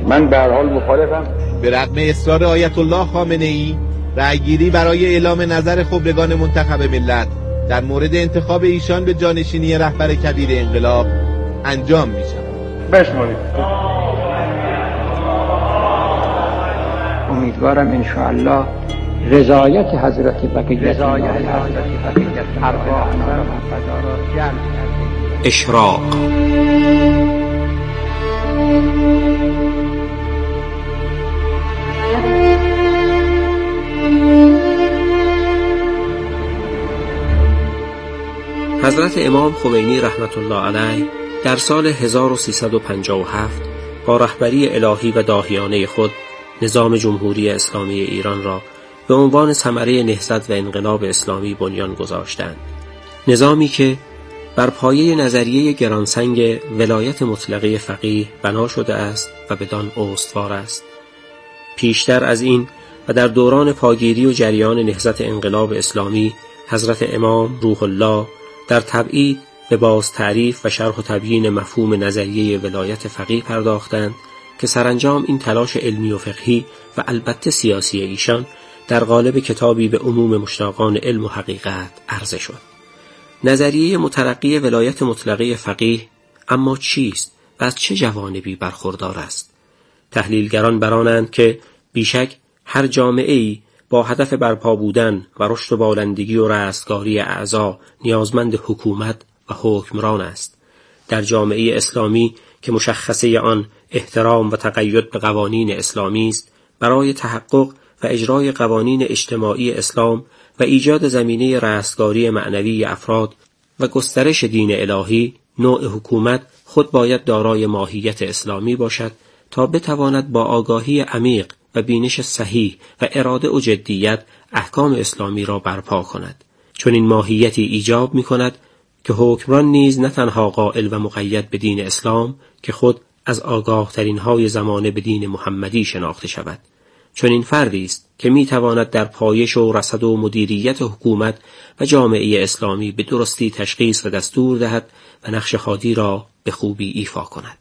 من به هر حال مخالفم. به رغم اصرار آیت الله خامنه‌ای، رأیگیری برای اعلام نظر خبرگان منتخب ملت در مورد انتخاب ایشان به جانشینی رهبر کبیر انقلاب انجام می‌شود. بشمارید. امیدوارم انشاءالله رضایت حضرت بقیت ارواح را جمع کرده. اشراق حضرت امام خمینی رحمت الله علیه در سال 1357 با رهبری الهی و داهیانه خود نظام جمهوری اسلامی ایران را به عنوان ثمره نهضت و انقلاب اسلامی بنیان گذاشتند. نظامی که بر پایه نظریه گرانسنگ ولایت مطلقه فقیه بنا شده است و بدان استوار است. پیشتر از این و در دوران پاگیری و جریان نهضت انقلاب اسلامی، حضرت امام روح الله در تبعید به باز تعریف و شرح و تبیین مفهوم نظریه ولایت فقیه پرداختند که سرانجام این تلاش علمی و فقهی و البته سیاسی ایشان در قالب کتابی به عموم مشتاقان علم و حقیقت عرضه شد. نظریه مترقی ولایت مطلقه فقیه اما چیست و از چه جوانبی برخوردار است؟ تحلیلگران برانند که بیشک هر جامعه‌ای با هدف برپا بودن و رشد و بالندگی و رستگاری اعضا نیازمند حکومت و حکمران است. در جامعه اسلامی که مشخصه آن احترام و تقید به قوانین اسلامی است، برای تحقق و اجرای قوانین اجتماعی اسلام و ایجاد زمینه رستگاری معنوی افراد و گسترش دین الهی، نوع حکومت خود باید دارای ماهیت اسلامی باشد تا بتواند با آگاهی عمیق و بینش صحیح و اراده و جدیت احکام اسلامی را برپا کند. چون این ماهیتی ایجاب می کند که حکمران نیز نه تنها قائل و مقید به دین اسلام که خود از آگاه ترین های زمانه به دین محمدی شناخته شود، چون این فردی است که می تواند در پایش و رصد و مدیریت حکومت و جامعه اسلامی به درستی تشخیص و دستور دهد و نقش خادی را به خوبی ایفا کند.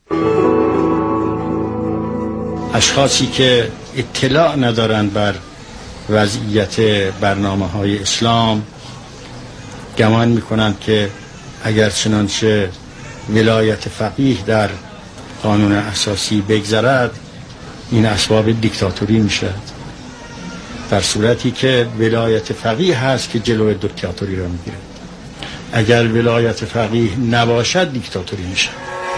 اشخاصی که اطلاع ندارند بر وضعیت برنامه‌های اسلام گمان می‌کنند که اگر چنانچه ولایت فقیه در قانون اساسی بگذرد این اسباب دیکتاتوری میشد، در صورتی که ولایت فقیه هست که جلوی دیکتاتوری را میگیره. اگر ولایت فقیه نباشد دیکتاتوری میشه.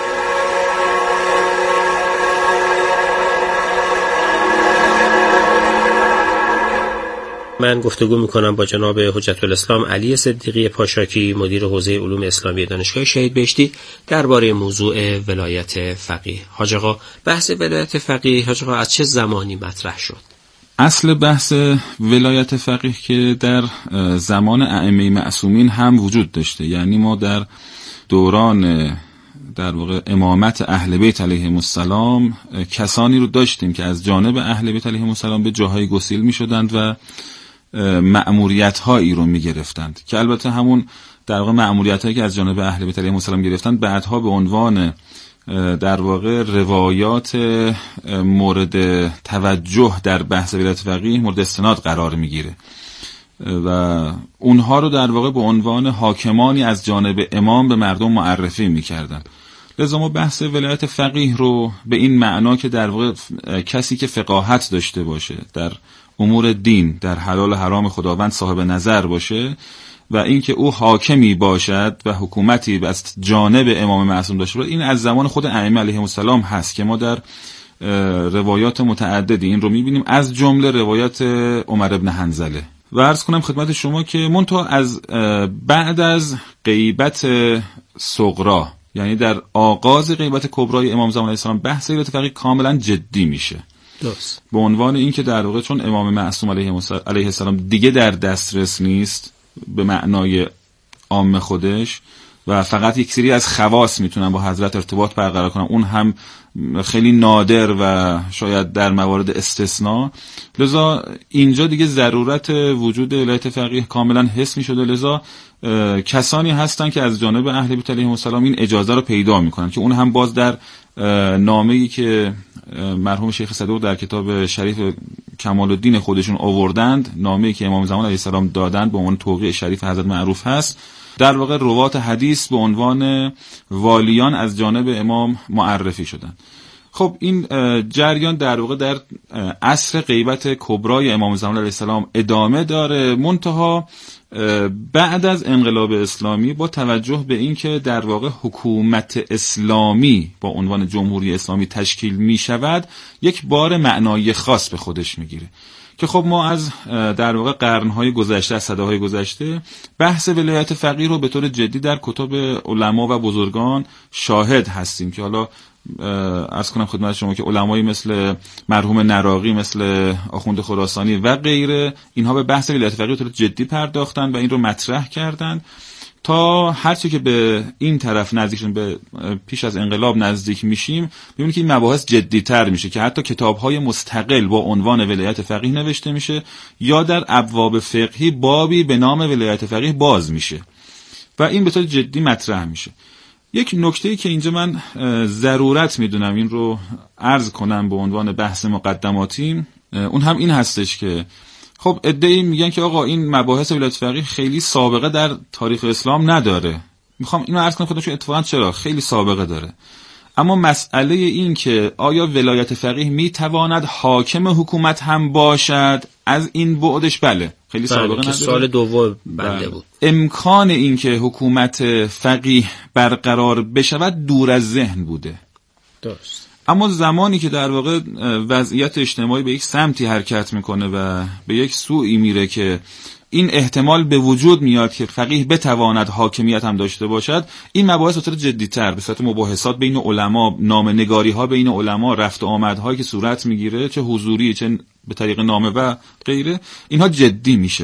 من گفتگو میکنم با جناب حجت الاسلام علی صدیقی پاشاکی، مدیر حوزه علوم اسلامی دانشگاه شهید بهشتی، درباره موضوع ولایت فقیه. حاج آقا، بحث ولایت فقیه حاج آقا از چه زمانی مطرح شد؟ اصل بحث ولایت فقیه که در زمان ائمه معصومین هم وجود داشته، یعنی ما در دوران در واقع امامت اهل بیت علیهم السلام کسانی رو داشتیم که از جانب اهل بیت علیهم السلام به جاهای گسیل می شدند و مأموریت هایی رو می گرفتند که البته همون در واقع مأموریت هایی که از جانب اهل بیت علیهم السلام گرفتند بعدها به عنوان در واقع روایات مورد توجه در بحث ولایت فقیه مورد استناد قرار می گیره و اونها رو در واقع به عنوان حاکمانی از جانب امام به مردم معرفی می کردن. لذا ما بحث ولایت فقیه رو به این معنا که در واقع کسی که فقاهت داشته باشه در امور دین، در حلال و حرام خداوند صاحب نظر باشه و اینکه او حاکمی باشد و حکومتی از جانب امام معصوم داشته باشه، این از زمان خود ائمه علیهم السلام هست که ما در روایات متعددی این رو می‌بینیم، از جمله روایات عمر ابن حنظله. و عرض کنم خدمت شما که منتها از بعد از غیبت صغرا، یعنی در آغاز غیبت کبرای امام زمان علیه السلام، بحث ولایت فقیه کاملا جدی میشه. درست. به عنوان این که در واقع چون امام معصوم علیه السلام دیگه در دسترس نیست به معنای عام خودش، و فقط یک سری از خواص میتونن با حضرت ارتباط برقرار کنن، اون هم خیلی نادر و شاید در موارد استثناء. لذا اینجا دیگه ضرورت وجود ولایت فقیه کاملا حس میشده. لذا کسانی هستن که از جانب اهل بیت علیهم السلام این اجازه رو پیدا میکنن که اون هم باز در نامه‌ای که مرحوم شیخ صدوق در کتاب شریف کمال الدین خودشون آوردند، نامه‌ای که امام زمان علیه السلام دادند به عنوان توقیع شریف حضرت معروف هست، در واقع روات حدیث به عنوان والیان از جانب امام معرفی شدند. خب این جریان در واقع در عصر غیبت کبرای امام زمان علیه السلام ادامه داره، منتها بعد از انقلاب اسلامی با توجه به این که در واقع حکومت اسلامی با عنوان جمهوری اسلامی تشکیل می شود، یک بار معنایی خاص به خودش می گیره که خب ما از در واقع قرنهای گذشته، از صداهای گذشته بحث ولایت فقیه رو به طور جدی در کتب علما و بزرگان شاهد هستیم که حالا عرض کنم خدمت شما که علمایی مثل مرحوم نراقی، مثل آخوند خراسانی و غیره، اینها به بحث ولایت فقیه به طور جدی پرداختن و این رو مطرح کردن تا هرچی که به این طرف نزدیکشون، به پیش از انقلاب نزدیک میشیم، ببینید که این مباحث جدی‌تر میشه که حتی کتاب‌های مستقل با عنوان ولایت فقیه نوشته میشه یا در ابواب فقهی بابی به نام ولایت فقیه باز میشه و این به طور جدی مطرح میشه. یک نکته‌ای که اینجا من ضرورت میدونم این رو عرض کنم به عنوان بحث مقدماتی، اون هم این هستش که خب عده‌ای میگن که آقا این مباحث ولایت فقیه خیلی سابقه در تاریخ اسلام نداره. میخوام اینو عرض کنم خودم اتفاقا چرا خیلی سابقه داره، اما مسئله این که آیا ولایت فقیه میتواند حاکم حکومت هم باشد، از این بعدش بله خیلی سابقه نداره. سال دوم بنده بود. امکان این که حکومت فقیه برقرار بشود دور از ذهن بوده. درست. اما زمانی که در واقع وضعیت اجتماعی به یک سمتی حرکت میکنه و به یک سوی میره که این احتمال به وجود میاد که فقیه بتواند حاکمیت هم داشته باشد، این مباحث به طور جدی‌تر به صورت مباحثات بین علما، نامه‌نگاری‌ها بین علما، رفت و آمدهایی که صورت میگیره، چه حضوری چه به طریق نامه و غیره، اینها جدی میشه.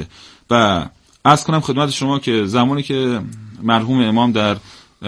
و عرض کنم خدمت شما که زمانی که مرحوم امام در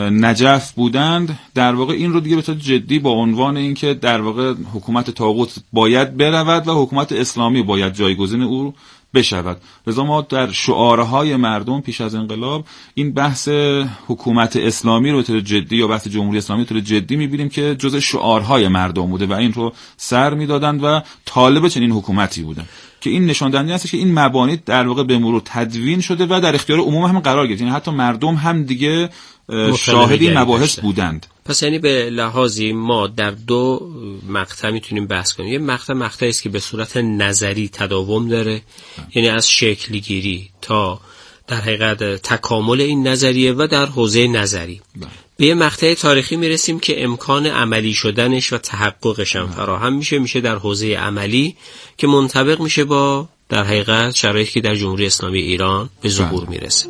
نجف بودند، در واقع این رو دیگه به طور جدی با عنوان اینکه در واقع حکومت طاغوت باید برود و حکومت اسلامی باید جایگزین او بشود. لذا ما در شعارهای مردم پیش از انقلاب این بحث حکومت اسلامی رو به طور جدی یا بحث جمهوری اسلامی به طور جدی می‌بینیم که جزء شعارهای مردم بوده و این رو سر می‌دادند و طالب چنین حکومتی بودن که این نشان دهنده است که این مبانی در واقع به مرور تدوین شده و در اختیار عموم هم قرار گرفت. یعنی حتی مردم هم دیگه شاهد این مباحث بودند. پس یعنی به لحاظی ما در دو مقطع میتونیم بحث کنیم. یه مقطعی است که به صورت نظری تداوم داره، یعنی از شکل گیری تا در حقیقت تکامل این نظریه و در حوزه نظری. به یه مقطع تاریخی میرسیم که امکان عملی شدنش و تحققش هم فراهم میشه در حوزه عملی که منطبق میشه با در حقیقت شرایطی که در جمهوری اسلامی ایران به ظهور میرسه.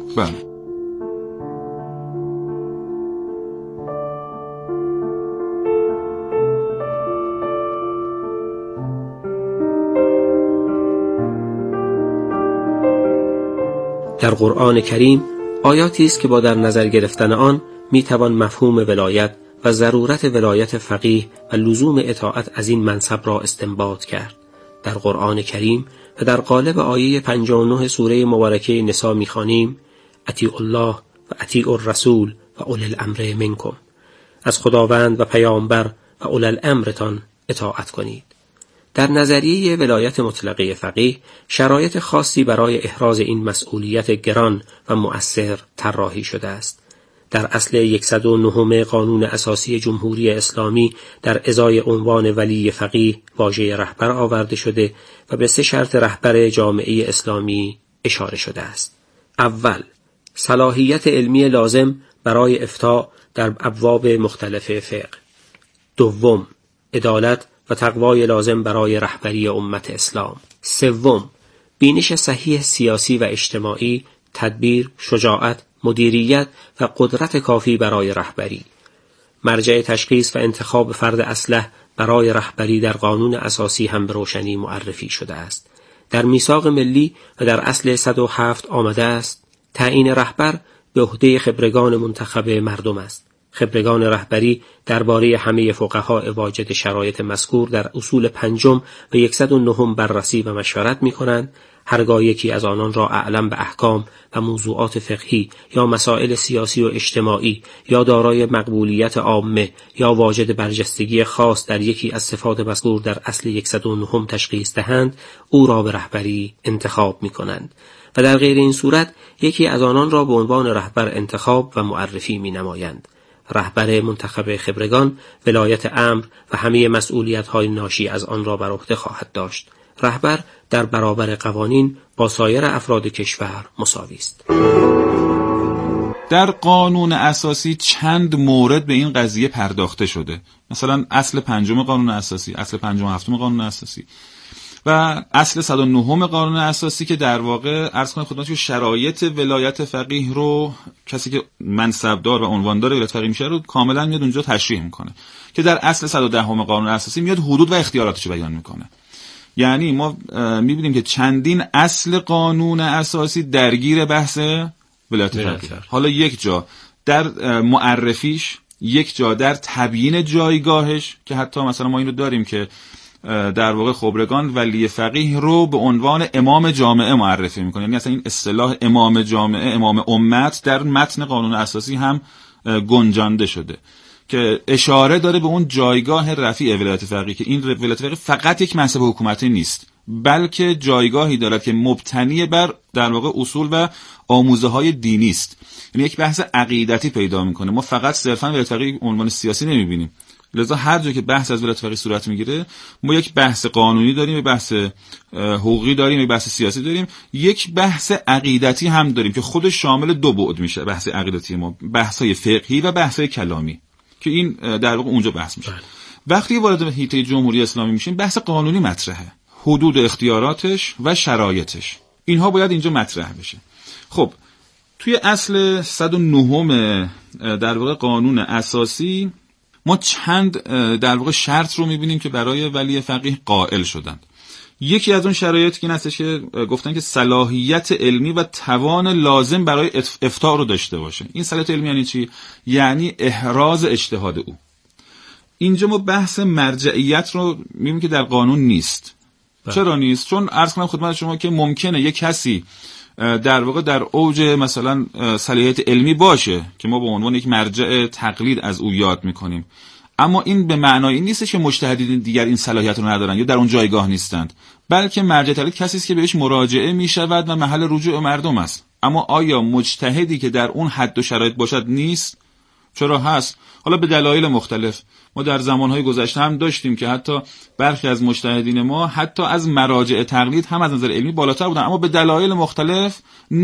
در قرآن کریم آیاتی است که با در نظر گرفتن آن میتوان مفهوم ولایت و ضرورت ولایت فقیه و لزوم اطاعت از این منصب را استنباط کرد. در قرآن کریم و در قالب آیه 59 سوره مبارکه نساء می‌خوانیم: اطیعوا الله و اطیعوا الرسول و اولی الامر منکم. از خداوند و پیامبر و اولی الامرتان اطاعت کنید. در نظریه ولایت مطلقه فقیه شرایط خاصی برای احراز این مسئولیت گران و مؤثر طراحی شده است. در اصل 109 قانون اساسی جمهوری اسلامی در ازای عنوان ولی فقیه واژه رهبر آورده شده و به 3 شرط رهبر جامعه اسلامی اشاره شده است. اول، صلاحیت علمی لازم برای افتاء در ابواب مختلف فقه. دوم، عدالت و تقوای لازم برای رهبری امت اسلام. سوم، بینش صحیح سیاسی و اجتماعی، تدبیر، شجاعت، مدیریت و قدرت کافی برای رهبری. مرجع تشخیص و انتخاب فرد اصلح برای رهبری در قانون اساسی هم به روشنی معرفی شده است. در میثاق ملی و در اصل 107 آمده است: تعیین رهبر به عهده خبرگان منتخب مردم است. خبرگان رهبری درباره همه فقها واجد شرایط مذکور در اصول 5 و 109 بررسی و مشورت می‌کنند. هرگاه یکی از آنان را اعلم به احکام و موضوعات فقهی یا مسائل سیاسی و اجتماعی یا دارای مقبولیت عامه یا واجد برجستگی خاص در یکی از صفات مذکور در اصل 109 تشخیص دهند، او را به رهبری انتخاب می‌کنند و در غیر این صورت یکی از آنان را به عنوان رهبر انتخاب و معرفی می‌نمایند. رهبر منتخب خبرگان ولایت امر و همه مسئولیت‌های ناشی از آن را بر عهده خواهد داشت. رهبر در برابر قوانین با سایر افراد کشور مساوی است. در قانون اساسی چند مورد به این قضیه پرداخته شده. مثلا اصل 5 قانون اساسی، اصل 57 قانون اساسی و اصل 109 قانون اساسی که در واقع عرض کنم خدمتتون شرایط ولایت فقیه رو کسی که منصبدار و عنواندار ولایت فقیه میشه رو کاملا میاد اونجا تشریح میکنه که در اصل 110 قانون اساسی میاد حدود و اختیاراتش بیان میکنه. یعنی ما میبینیم که چندین اصل قانون اساسی درگیر بحث ولایت فقیه. حالا یک جا در معرفیش، یک جا در تبیین جایگاهش که حتی مثلا ما این رو داریم که در واقع خبرگان ولی فقیه رو به عنوان امام جامعه معرفی میکنه. یعنی اصلا این اصطلاح امام جامعه، امام امت در متن قانون اساسی هم گنجانده شده که اشاره داره به اون جایگاه رفیع ولایت فقیه که این ولایت فقیه فقط یک منصب حکومتی نیست، بلکه جایگاهی دارد که مبتنی بر در واقع اصول و آموزه های دینی است. یعنی یک بحث عقیدتی پیدا میکنه. ما فقط صرفا ولایت فقیه عنوان سیاسی نمیبینیم. لذا هر جا که بحث از ولایت فقیه صورت میگیره ما یک بحث قانونی داریم، یک بحث حقوقی داریم، یک بحث سیاسی داریم، یک بحث عقیدتی هم داریم که خودش شامل 2 بعد میشه. بحث عقیدتی ما بحث‌های فقهی و بحث‌های کلامی که این در واقع اونجا بحث میشه. وقتی وارد حیطه جمهوری اسلامی میشیم بحث قانونی مطرحه، حدود اختیاراتش و شرایطش، اینها باید اینجا مطرح بشه. خب توی اصل 109 در واقع قانون اساسی ما چند در واقع شرط رو میبینیم که برای ولی فقیه قائل شدند. یکی از اون شرایطی که هستش که گفتن که صلاحیت علمی و توان لازم برای افتاء رو داشته باشه. این صلاحیت علمی یعنی چی؟ یعنی احراز اجتهاد او. اینجا ما بحث مرجعیت رو میبینیم که در قانون نیست. چرا نیست؟ چون عرض کنم خدمت شما که ممکنه یک کسی در واقع در اوج مثلا صلاحیت علمی باشه که ما به عنوان یک مرجع تقلید از او یاد میکنیم، اما این به معنای این نیست که مجتهدین دیگر این صلاحیت رو ندارن یا در اون جایگاه نیستند، بلکه مرجع تقلید کسی است که بهش مراجعه میشود و محل رجوع مردم است. اما آیا مجتهدی که در اون حد و شرایط باشد نیست؟ چرا هست؟ حالا به دلایل مختلف. ما در زمانهای گذشته هم داشتیم که حتی برخی از مجتهدین ما حتی از مراجع تقلید هم از نظر علمی بالاتر بودن، اما به دلایل مختلف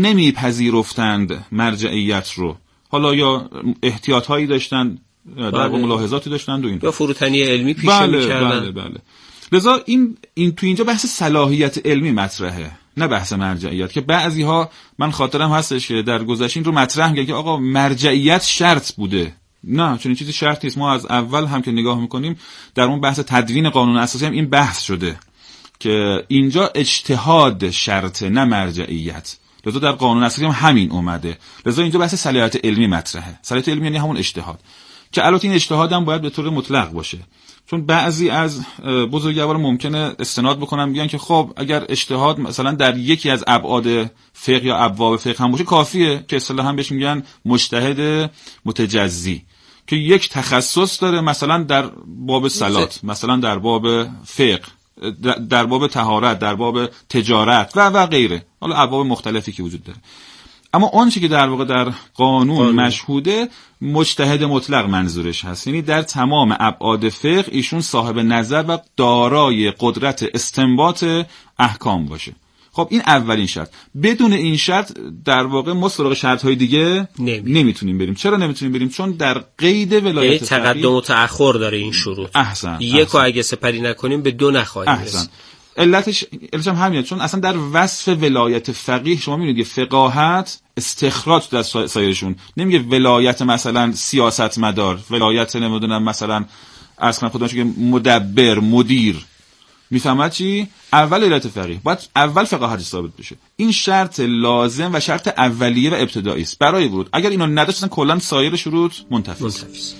نمیپذیرفتند مرجعیت رو. حالا یا احتیاطهایی داشتن، در واقع ملاحظاتی داشتن و این یا فروتنی علمی پیشه می‌کردن. بله. لذا این تو اینجا بحث صلاحیت علمی مطرحه، نه بحث مرجعیت، که بعضی‌ها من خاطرم هستش که در گذشته این رو مطرح می‌کردن که آقا مرجعیت شرط بوده. نه، چون این چیزی شرط نیست. ما از اول هم که نگاه می‌کنیم در اون بحث تدوین قانون اساسی هم این بحث شده که اینجا اجتهاد شرطه نه مرجعیت. لذا در قانون اساسی هم همین اومده. لذا اینجا بحث صلاحیت علمی مطرحه. صلاحیت علمی یعنی همون اجتهاد که البته این اجتهاد هم باید به طور مطلق باشه، چون بعضی از بزرگوار ممکنه استناد بکنن بیان که خب اگر اجتهاد مثلا در یکی از ابعاد فقه یا ابواب فقه هم باشه کافیه، که اصطلاحاً بهش میگن مجتهد متجزی که یک تخصص داره، مثلا در باب صلات، مثلا در باب فقه، در باب طهارت، در باب تجارت و غیره، حالا ابواب مختلفی که وجود داره. اما آنچه که در واقع در قانون مشهوده مجتهد مطلق منظورش هست، یعنی در تمام ابعاد فقه ایشون صاحب نظر و دارای قدرت استنباط احکام باشه. خب این اولین شرط. بدون این شرط در واقع ما سراغ شرط‌های دیگه نمیتونیم بریم. چرا نمیتونیم بریم؟ چون در قید ولایت فقیه تقدم و تأخر داره این شروط. یکو اگه سپری نکنیم به 2 نخواهیم رسید. علتش هم همینه، چون اصلا در وصف ولایت فقیه شما میبینید فقاهت استخراج در سایرشون نمیگه ولایت مثلا سیاست مدار، ولایت نمیدونم مثلا اصلا خودش که مدبر، مدیر، میفهمد چی؟ اول ولایت فقیه باید اول فقه حدیث ثابت بشه. این شرط لازم و شرط اولیه و ابتدایی است برای ورود. اگر اینو نداشت اصلا کلا سایر شروط منتفی است.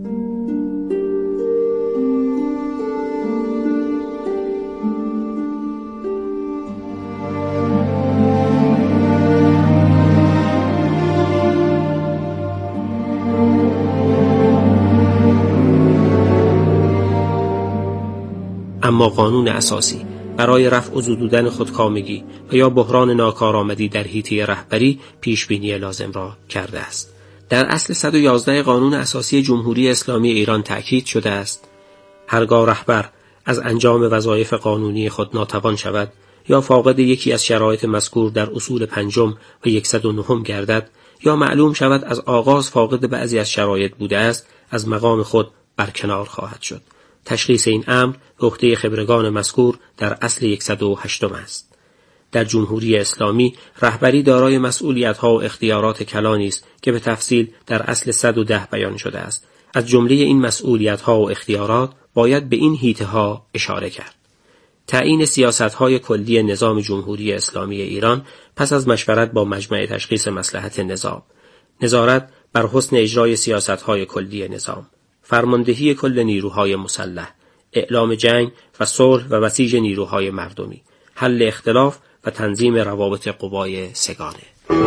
اما قانون اساسی برای رفع و زدودن خودکامگی و یا بحران ناکارآمدی در حیطه رهبری پیشبینی لازم را کرده است. در اصل 111 قانون اساسی جمهوری اسلامی ایران تأکید شده است: هرگاه رهبر از انجام وظایف قانونی خود ناتوان شود یا فاقد یکی از شرایط مذکور در اصول 5 و 109 گردد یا معلوم شود از آغاز فاقد بعضی از شرایط بوده است، از مقام خود برکنار خواهد شد. تشخیص این امر به عهده خبرگان مذکور در اصل 108 است. در جمهوری اسلامی رهبری دارای مسئولیت‌ها و اختیارات کلانی است که به تفصیل در اصل 110 بیان شده است. از جمله این مسئولیت‌ها و اختیارات باید به این حیطه‌ها اشاره کرد: تعیین سیاست‌های کلی نظام جمهوری اسلامی ایران پس از مشورت با مجمع تشخیص مصلحت نظام، نظارت بر حسن اجرای سیاست‌های کلی نظام، فرماندهی کل نیروهای مسلح، اعلام جنگ و صلح و بسیج نیروهای مردمی، حل اختلاف و تنظیم روابط قوای سگانه.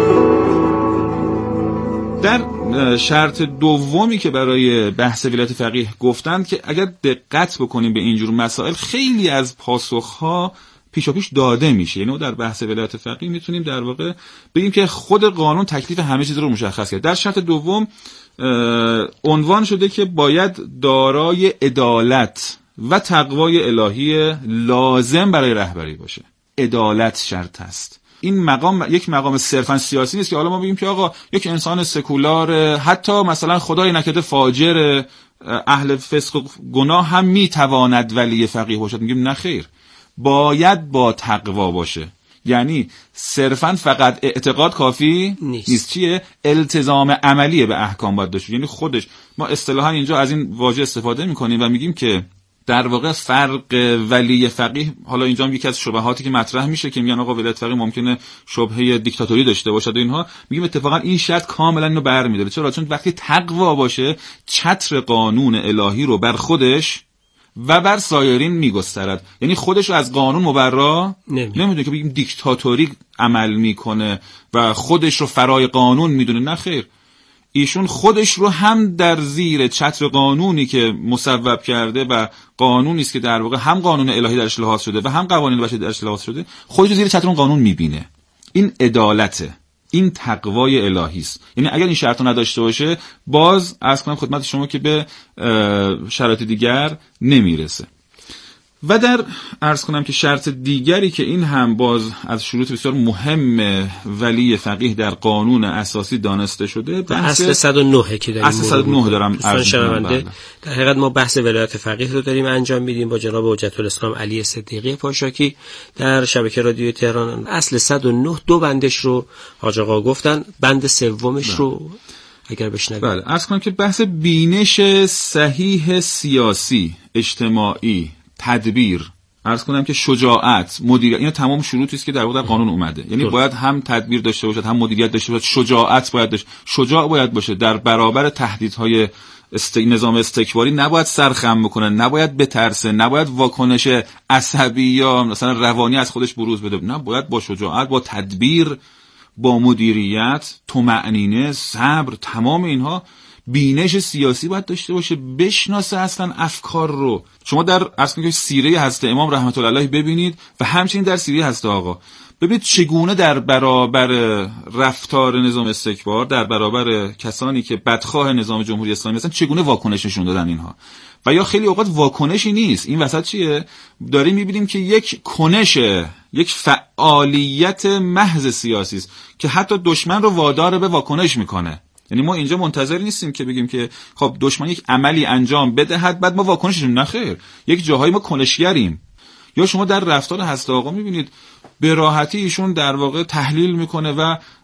در شرط دومی که برای بحث ولایت فقیه گفتند که اگر دقت بکنیم به اینجور مسائل خیلی از پاسخها پیشاپیش داده میشه. یعنی در بحث ولایت فقیه میتونیم در واقع بگیم که خود قانون تکلیف همه چیز رو مشخص کرد. در شرط دوم عنوان شده که باید دارای عدالت و تقوای الهی لازم برای رهبری باشه. عدالت شرط است. این مقام یک مقام صرفا سیاسی نیست که حالا ما بگیم که آقا یک انسان سکولار، حتی مثلا خدای نکرده فاجر، اهل فسق و گناه هم میتواند ولی فقیه باشد. میگیم نه خیر، باید با تقوا باشه. یعنی صرفا فقط اعتقاد کافی نیست. چیه؟ التزام عملی به احکام باید داشته. یعنی خودش، ما اصطلاحا اینجا از این واژه استفاده میکنیم و میگیم که در واقع فرق ولی فقیه، حالا اینجا هم یکی از شبهاتی که مطرح میشه که میگن آقا ولایت فقیه ممکنه شبهه دیکتاتوری داشته باشد و اینها، میگیم اتفاقا این شرط کاملا اینو برمی‌داره. چرا؟ چون وقتی تقوا باشه چتر قانون الهی رو بر خودش و بر سایرین میگسترد. یعنی خودش رو از قانون مبرا نمیدونه که بگیم دیکتاتوری عمل میکنه و خودش رو فرای قانون میدونه. نه خیر، ایشون خودش رو هم در زیر چتر قانونی که مصوب کرده و قانونی است که در واقع هم قانون الهی درش لحاظ شده و هم قوانین بشری درش لحاظ شده، خودش رو زیر چتر اون قانون میبینه. این عدالته، این تقوای الهی است. یعنی اگر این شرط رو نداشته باشه، باز عرض کنم خدمت شما که به شرایط دیگر نمیرسه. و در عرض کنم که شرط دیگری که این هم باز از شروط بسیار مهم ولی فقیه در قانون اساسی دانسته شده، اصل 109 که داریم. اصل 109 دارم عرض می‌کنم. در حقیقت ما بحث ولایت فقیه رو داریم انجام میدیم با جناب حجت الاسلام علی صدیقی پاشاکی در شبکه رادیو تهران. اصل 109 دو بندش رو حاج آقا گفتن، بند سومش رو اگر بشنوید. بله، عرض کنم که بحث بینش صحیح سیاسی، اجتماعی، تدبیر، عرض کنم که شجاعت، مدیریت، اینا تمام شروطی است که در واقع در قانون اومده. یعنی باید هم تدبیر داشته باشد، هم مدیریت داشته باشد، شجاعت باید داشته، شجاع باید باشه، در برابر تهدیدهای نظام استکباری نباید سرخم بکنه، نباید بترسه، نباید واکنش عصبی یا مثلا روانی از خودش بروز بده. نه، باید با شجاعت، با تدبیر، با مدیریت، طمأنینه، صبر، تمام اینها بینش سیاسی باید داشته باشه، بشناسه اصلا افکار رو. شما در اصلا سیره حضرت امام رحمت الله علیه ببینید و همچنین در سیره حضرت آقا ببینید چگونه در برابر رفتار نظام استکبار، در برابر کسانی که بدخواه نظام جمهوری اسلامی هستن، چگونه واکنش نشون دادن اینها. و یا خیلی اوقات واکنشی نیست، این وسط چیه؟ داریم میبینیم که یک کنش، یک فعالیت محض سیاسی است که حتی دشمن رو وادار به واکنش میکنه. یعنی ما اینجا منتظر نیستیم که بگیم که خب دشمن یک عملی انجام بدهد بعد ما واکنش بدیم. نه خیر، یک جاهایی ما کنشگریم. یا شما در رفتار حضرت آقا میبینید به راحتی ایشون در واقع تحلیل میکنه و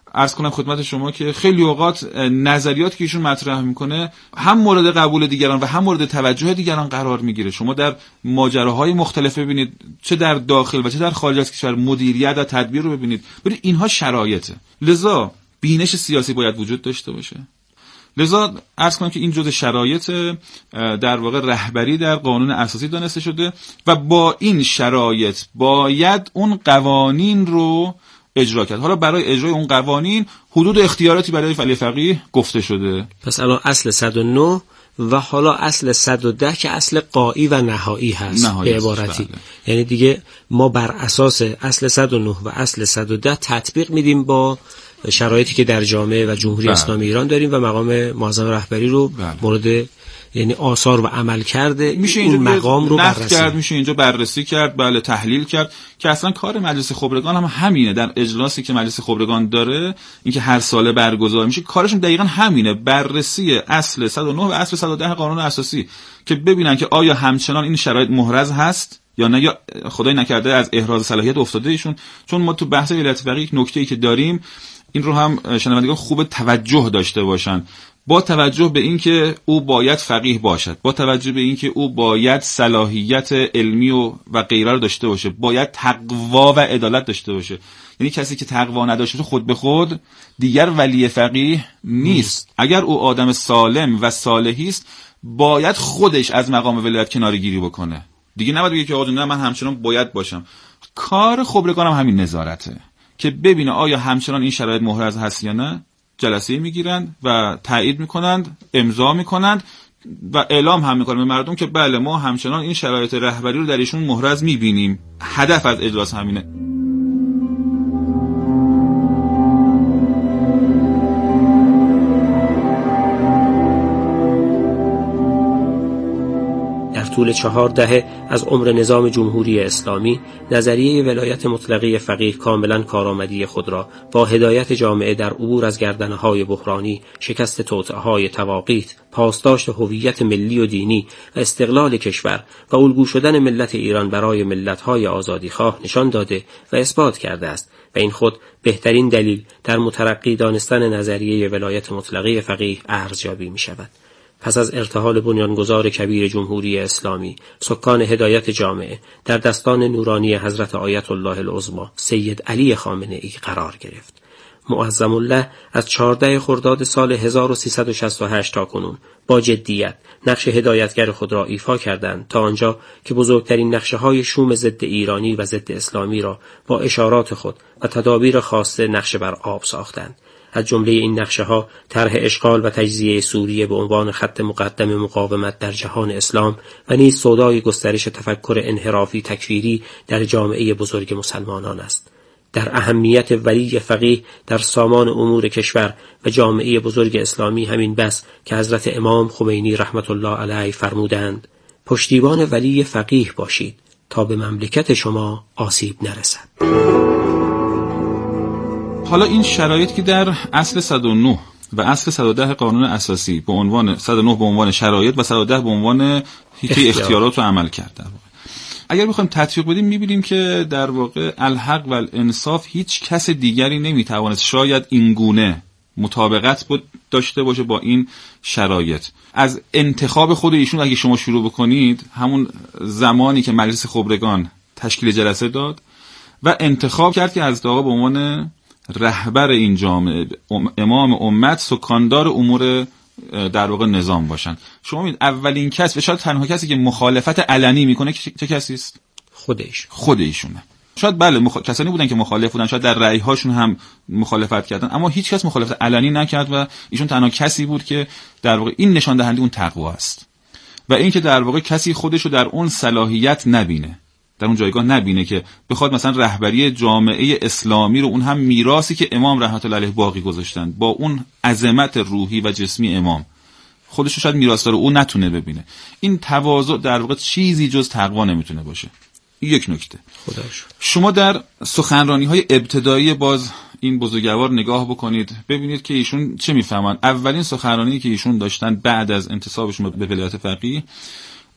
عرض کنم خدمت شما که خیلی اوقات نظریات که ایشون مطرح میکنه هم مورد قبول دیگران و هم مورد توجه دیگران قرار میگیره. شما در ماجراهای مختلف ببینید، چه در داخل و چه در خارج از کشور، مدیریت و تدبیر رو ببینید اینها شرایطه. لذا بینش سیاسی باید وجود داشته باشه. لذا عرض کنم که این جزء شرایط در واقع رهبری در قانون اساسی دانسته شده و با این شرایط باید اون قوانین رو اجرا کرد. حالا برای اجرای اون قوانین حدود اختیاراتی برای ولی فقیه گفته شده. پس الان اصل 109 و حالا اصل 110 که اصل قایی و نهایی هست به عبارتی. بله. یعنی دیگه ما بر اساس اصل 109 و اصل 110 تطبیق میدیم با شرایطی که در جامعه و جمهوری اسلامی ایران داریم و مقام معظم رهبری رو مورد یعنی آثار و عمل کرده میشه این مقام رو بررسی کرد، میشه اینجا بررسی کرد، بله تحلیل کرد که اصلا کار مجلس خبرگان هم همینه. در اجلاسی که مجلس خبرگان داره، اینکه هر ساله برگزار میشه، کارشون دقیقاً همینه، بررسی اصل 109 و اصل 110 قانون اساسی که ببینن که آیا همچنان این شرایط محرز هست یا نه، یا خدای نکرده از احراز صلاحیت افتاده ایشون. چون ما تو بحث ولایت فقیه یک نکته‌ای که داریم، این رو هم شنوندگان خوب توجه داشته باشن، با توجه به اینکه او باید فقیه باشد، با توجه به اینکه او باید صلاحیت علمی و غیره رو داشته باشه، باید تقوا و عدالت داشته باشه. یعنی کسی که تقوا نداشته خود به خود دیگر ولی فقیه نیست. اگر او آدم سالم و صالحی است، باید خودش از مقام ولایت کناره‌گیری بکنه. دیگه نباید بگه که آقا نه من همچنان باید باشم. کار خبرگان هم همین نظارته که ببینه آیا همچنان این شرایط محرز هست یا نه. جلسه میگیرند و تایید میکنند، امضا میکنند و اعلام هم میکنند به مردم که بله ما همچنان این شرایط رهبری رو در ایشون محرز میبینیم. هدف از اجلاس همینه. طول 4 دهه از عمر نظام جمهوری اسلامی، نظریه ولایت مطلقه فقیه کاملا کارآمدی خود را با هدایت جامعه در عبور از گردنه‌های بحرانی، شکست توطئه‌های تواقیت، پاسداشت هویت ملی و دینی و استقلال کشور و الگو شدن ملت ایران برای ملت‌های آزادیخواه نشان داده و اثبات کرده است و این خود بهترین دلیل در مترقی دانستن نظریه ولایت مطلقه فقیه ارزیابی می‌شود. پس از ارتحال بنیانگذار کبیر جمهوری اسلامی، سکان هدایت جامعه در دستان نورانی حضرت آیت الله العظمی سید علی خامنه ای قرار گرفت. معظم الله از 14 خرداد سال 1368 تا کنون با جدیت نقش هدایتگر خود را ایفا کردند تا آنجا که بزرگترین نقشه‌های شوم ضد ایرانی و ضد اسلامی را با اشارات خود و تدابیر خاصه نقشه بر آب ساختند. از جمله این نقشه‌ها طرح اشغال و تجزیه سوریه به عنوان خط مقدم مقاومت در جهان اسلام و نیز سودای گسترش تفکر انحرافی تکفیری در جامعه بزرگ مسلمانان است. در اهمیت ولی فقیه در سامان امور کشور و جامعه بزرگ اسلامی همین بس که حضرت امام خمینی رحمت الله علیه فرمودند: پشتیبان ولی فقیه باشید تا به مملکت شما آسیب نرسد. حالا این شرایط که در اصل 109 و اصل 110 قانون اساسی به عنوان 109 به عنوان شرایط و 110 به عنوان اختیارات رو عمل کرده، اگر بخوایم تطبیق بدیم می‌بینیم که در واقع الحق و الانصاف هیچ کس دیگری نمیتواند شاید این گونه مطابقت داشته باشه با این شرایط. از انتخاب خود ایشون اگه شما شروع بکنید، همون زمانی که مجلس خبرگان تشکیل جلسه داد و انتخاب کرد که از آقا به عنوان رهبر این جامعه، امام امت، سکاندار امور در واقع نظام باشن. شما می‌بینید اولین کس و شاید تنها کسی که مخالفت علنی میکنه چه کسی است؟ خودشونه. شاید بله کسانی بودن که مخالف بودن، شاید در رأی‌هاشون هم مخالفت کردن، اما هیچ کس مخالفت علنی نکرد و ایشون تنها کسی بود که در واقع این نشان دهنده اون تقوا است و این که در واقع کسی خودش رو در اون صلاحیت نبینه، در اون جایگاه نبینه که بخواد مثلا رهبری جامعه اسلامی رو، اون هم میراثی که امام رحمت الله علیه باقی گذاشتن، با اون عظمت روحی و جسمی امام، خودش رو شاید میراثدار او نتونه ببینه. این تواضع در واقع چیزی جز تقوا نمیتونه باشه. یک نکته. شما در سخنرانی‌های ابتدایی باز این بزرگوار نگاه بکنید، ببینید که ایشون چه میفهمن. اولین سخنرانی که ایشون داشتن بعد از انتصابشون به ولایت فقیه،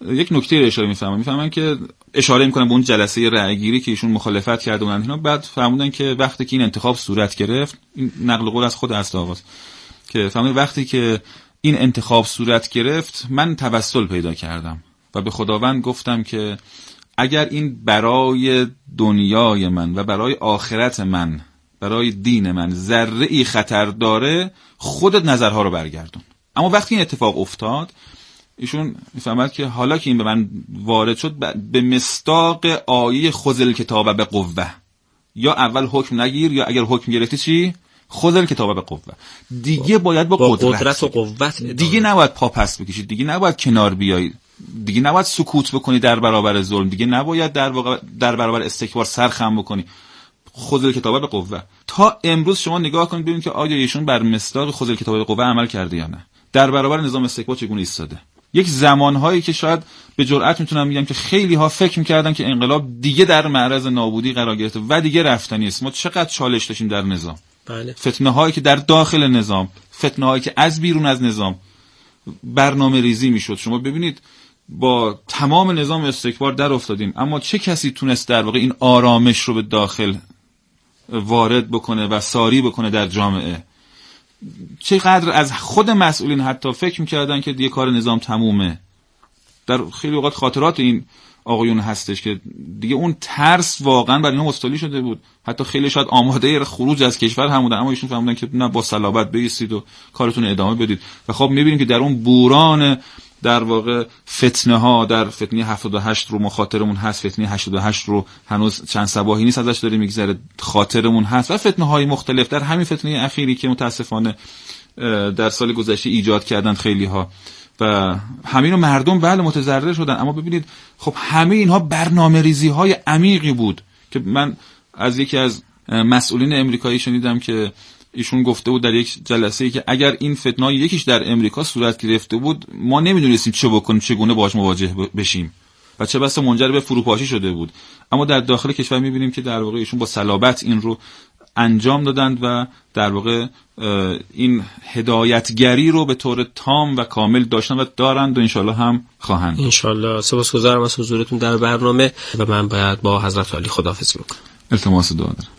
یک نکته رو اشاره میفهمن که اشاره میکنن به اون جلسه رأیگیری که ایشون مخالفت کرده بودن اینا. بعد فهمیدن که وقتی که این انتخاب صورت گرفت، این نقل قول از خود اسدآغاست که فهمیدن وقتی که این انتخاب صورت گرفت من توسل پیدا کردم و به خداوند گفتم که اگر این برای دنیای من و برای آخرت من، برای دین من ذره‌ای خطر داره، خودت نظرها رو برگردون. اما وقتی این اتفاق افتاد، ایشون میفهمد که حالا که این به من وارد شد به مصداق آیه خذ الکتاب بقوه، یا اول حکم نگیر یا اگر حکم گرفتی چی؟ خذ الکتاب بقوه. دیگه باید با قدرت و قوت دیگه نباید پا پس بکشید، دیگه نباید کنار بیایید، دیگه نباید سکوت بکنی در برابر ظلم، دیگه نباید در برابر استکبار سر خم بکنی. خذ الکتاب بقوه. تا امروز شما نگاه کنید ببینید که آیا ایشون بر مصداق خذ الکتاب بقوه عمل کرده یا نه، در برابر نظام استکبار چگونه ایستاده. یک زمانهایی که شاید به جرئت میتونم بگم که خیلی ها فکر میکردن که انقلاب دیگه در معرض نابودی قرار گرفته و دیگه رفتنی است. ما چقدر چالش داشتیم در نظام، بله. فتنه هایی که در داخل نظام، فتنه هایی که از بیرون از نظام برنامه ریزی میشد. شما ببینید با تمام نظام استکبار در افتادیم، اما چه کسی تونست در واقع این آرامش رو به داخل وارد بکنه و ساری بکنه در جامعه؟ چقدر از خود مسئولین حتی فکر میکردن که دیگه کار نظام تمومه. در خیلی اوقات خاطرات این آقایون هستش که دیگه اون ترس واقعا برای اینها مستولی شده بود. حتی خیلی شاید آماده خروج از کشور هم بودن، اما ایشون فهمیدن که نه، با صلابت بایستید و کارتون ادامه بدید. و خب میبینیم که در اون بوران در واقع فتنه ها، در فتنه 78 رو مخاطرمون هست، فتنه 88 رو هنوز چند صباحی نیست ازش داره میگذره، خاطرمون هست، و فتنه های مختلف در همین فتنه اخیری که متاسفانه در سال گذشته ایجاد کردن خیلی ها و همین مردم بله متضرر شدن. اما ببینید خب همه اینها برنامه‌ریزی های عمیقی بود که من از یکی از مسئولین امریکایی شنیدم که ایشون گفته بود در یک جلسه‌ای که اگر این فتنه‌های یکیش در امریکا صورت گرفته بود ما نمیدونستیم چه بکنیم، چگونه باهاش مواجه بشیم و چه بسا منجر به فروپاشی شده بود. اما در داخل کشور می‌بینیم که در واقع ایشون با صلابت این رو انجام دادند و در واقع این هدایتگری رو به طور تام و کامل داشتن و دارند و انشالله هم خواهند. انشالله. سپاسگزارم از حضورتون در برنامه و من باید با حضرت عالی خداحافظی بکنم. التماس دعا دارم.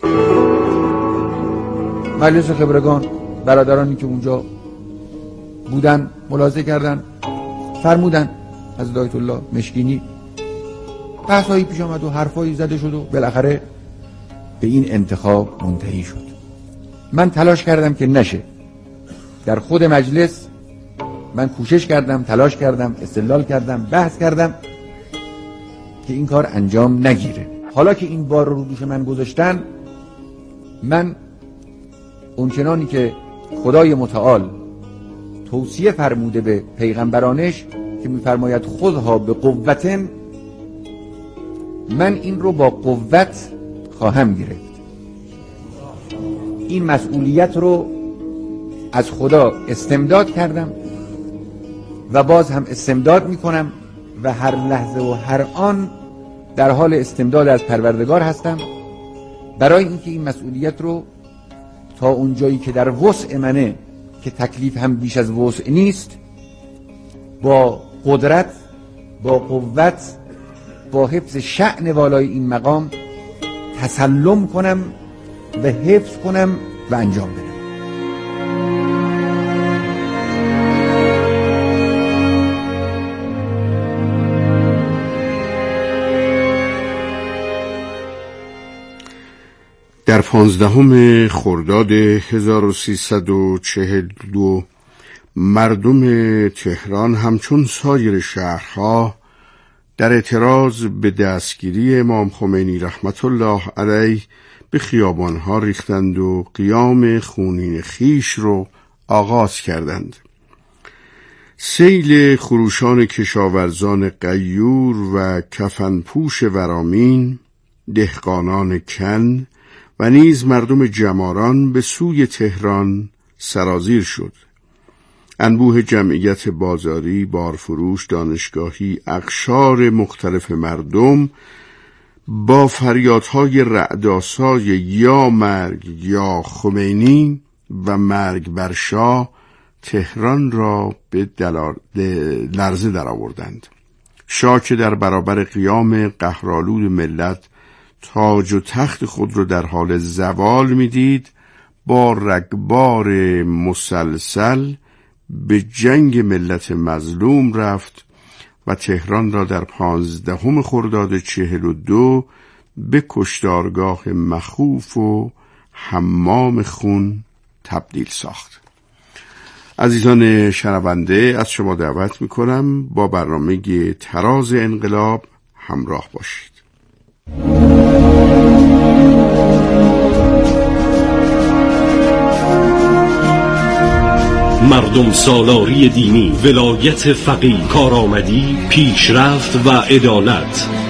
مجلس خبرگان، برادرانی که اونجا بودن ملاحظه کردن، فرمودن از آیت الله مشکینی بحثایی پیش آمد و حرفایی زده شد و بالاخره به این انتخاب منتهی شد. من تلاش کردم که نشه. در خود مجلس من کوشش کردم، تلاش کردم، استدلال کردم، بحث کردم که این کار انجام نگیره. حالا که این بار رو دوش من گذاشتن، من اونچنانی که خدای متعال توصیه فرموده به پیغمبرانش که میفرماید خذها به قوتن، من این رو با قوت خواهم گرفت. این مسئولیت رو از خدا استمداد کردم و باز هم استمداد میکنم و هر لحظه و هر آن در حال استمداد از پروردگار هستم برای اینکه این مسئولیت رو تا اون جایی که در وسع منه که تکلیف هم بیش از وسع نیست، با قدرت، با قوت، با حفظ شأن والای این مقام تسلم کنم و حفظ کنم و انجام بدم. در 15 خرداد 1342 مردم تهران همچون سایر شهرها در اعتراض به دستگیری امام خمینی رحمت الله علیه به خیابانها ریختند و قیام خونین خیش رو آغاز کردند. سیل خروشان کشاورزان غیور و کفنپوش ورامین، دهقانان کن و نیز مردم جماران به سوی تهران سرازیر شد. انبوه جمعیت بازاری، بارفروش، دانشگاهی، اقشار مختلف مردم با فریادهای رعدآسای یا مرگ یا خمینی و مرگ بر شاه تهران را به لرزه درآوردند. شاه که در برابر قیام قهرآلود ملت تاج و تخت خود را در حال زوال میدید، با رگبار مسلسل به جنگ ملت مظلوم رفت و تهران را در 15 خرداد 42 به کشتارگاه مخوف و حمام خون تبدیل ساخت. عزیزان شنونده، از شما دعوت میکنم با برنامه تراز انقلاب همراه باشید. مردم سالاری دینی، ولایت فقیه، کارآمدی، پیشرفت و عدالت.